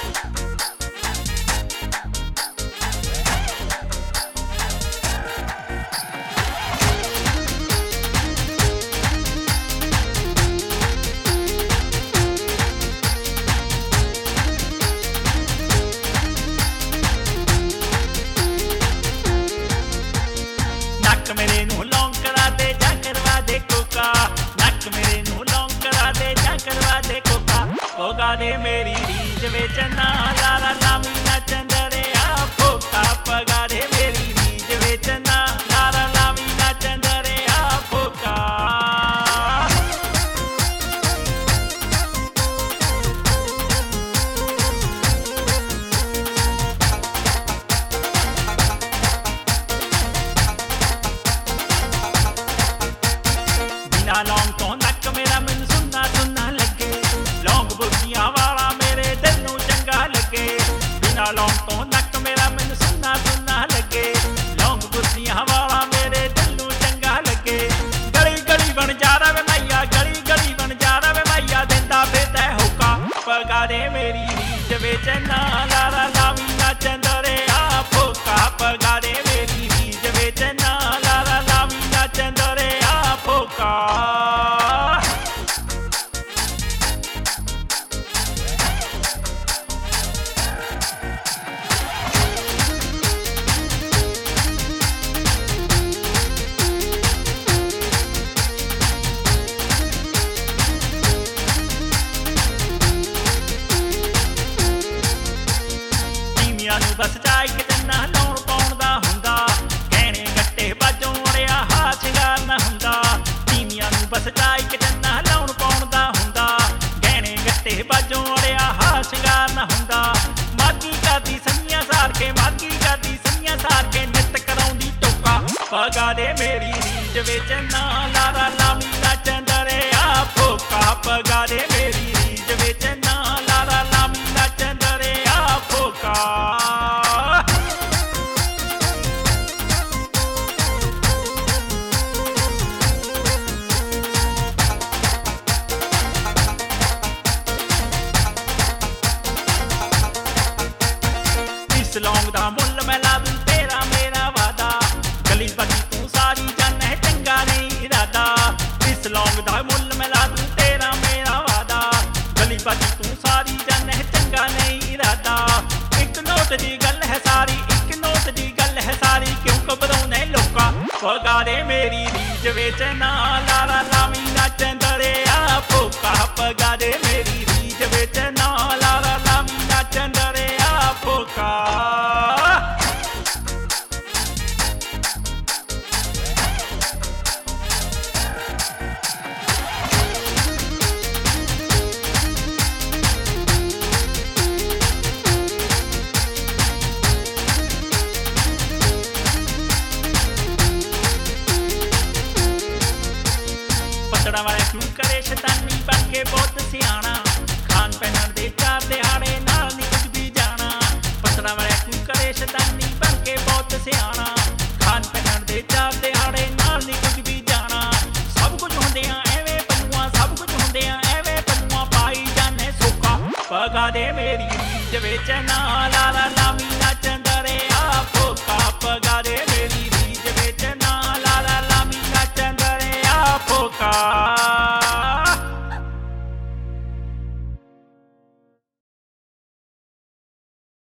नक मेरे नूं लौंग करा दे जा करवा दे कोका, नक मेरे नूं लौंग करा दे जा करवा दे कोका, पोगा दे मेरी रीझ विच ना लारा लावी ना चंदरिया फोका, पगा दे मेरी रीझ विच ना लारा लावी ना चंदरिया फोका। बिना लौंग तो नक मेरा मैनू सुन्ना सुन्ना लगे, लौंग बुर्गियां वाला मेरे दिल नूं चंगा लगे, बिना लौंग तो नक मेरा मैनू सुन्ना सुन्ना लगे, लौंग बुर्गियां वाला मेरे दिल नूं चंगा लगे। गली गली बन जा रहा वे मैया, गली गली बन जा रहा वे मैया, दिंदा फिरदा होका, पगा दे मेरी रीझ विच ना लारा लावी ना चंदरिया फोका, पगा दे मेरी रीझ विच ना लारा लावी ना चंदरिया फोका। ਤੀਵੀਆਂ ਨੂੰ ਬਸ ਚਾਅ ਇੱਕ ਜੰਨਾ ਲਾਉਣ ਪਾਉਣ ਦਾ ਹੁੰਦਾ, ਗਹਿਣੇ ਗੱਟੇ ਬਾਜੋਂ ਅੜਿਆ ਹਾ ਸ਼ਿੰਗਾਰ ਨਾ ਹੁੰਦਾ, ਤੀਵੀਆਂ ਨੂੰ ਬਸ ਚਾਅ ਇੱਕ ਜੰਨਾ ਲਾਉਣ ਪਾਉਣ ਦਾ ਹੁੰਦਾ, ਗਹਿਣੇ ਗੱਟੇ ਬਾਜੋਂ ਅੜਿਆ ਹਾ ਸ਼ਿੰਗਾਰ ਨਾ ਹੁੰਦਾ। ਮਾਗੀ ਕਰਦੀ ਸੰਨੀਆਂ ਸਾਰ ਕੇ, ਮਾਗੀ ਕਰਦੀ ਸੰਨੀਆਂ ਸਾਰ ਕੇ, ਨਿੱਤ ਕਰਾਉਂਦੀ ਟੋਕਾ, ਪਗਾ ਦੇ ਮੇਰੀ ਰੀਝ ਵਿੱਚ ਨਾ ਲਾਰਾ ਲਾਵੀ ਨਾ ਚੰਦਰਿਆ ਫੋਕਾ, ਪਗਾ ਦੇ ਮੇਰੀ ਰੀਝ ਵਿੱਚ ਨਾ ਲਾਰਾ ਲਾਵੀ ਨਾ ਚੰਦਰਿਆ ਫੋਕਾ। इस लौंग दा मुल मैं ला दूं तेरा मेरा वादा, गली बची तू सारी जन है चंगा नहीं इरादा, इस लौंग दा मुल मैं ला दूं तेरा मेरा वादा, गली बची तू सारी जन है चंगा नहीं इरादा। एक नोट दी गल है सारी, एक नोट दी गल है सारी, क्यों घबराउने लोका, पगा दे मेरी रीझ विच ना लारा लावी ना चंदरिया फोका, पगा दे मेरी रीझ विच ना लारा लावी ना चंदरिया फोका। पतड़ा वाले क्यों करे शैतानी बन के बहुत सियाना, खान पहनण दे चार दिहाड़े नाल नी कुछ भी जाना, पतड़ा वाले क्यों करे शैतानी बन के बहुत सियाना, खान पहनण दे चार दिहाड़े नाल नी कुछ भी जाना। सब कुछ हुंदियां एवें पनुआ, सब कुछ हुंदियां एवें पनुआ, पाई जाने सोका, पगा दे मेरी रीझ विच ना लारा लावी ना चंदरिया फोका, पगा दे मेरी रीझ विच ना लारा लावी ना चंदरिया फोका।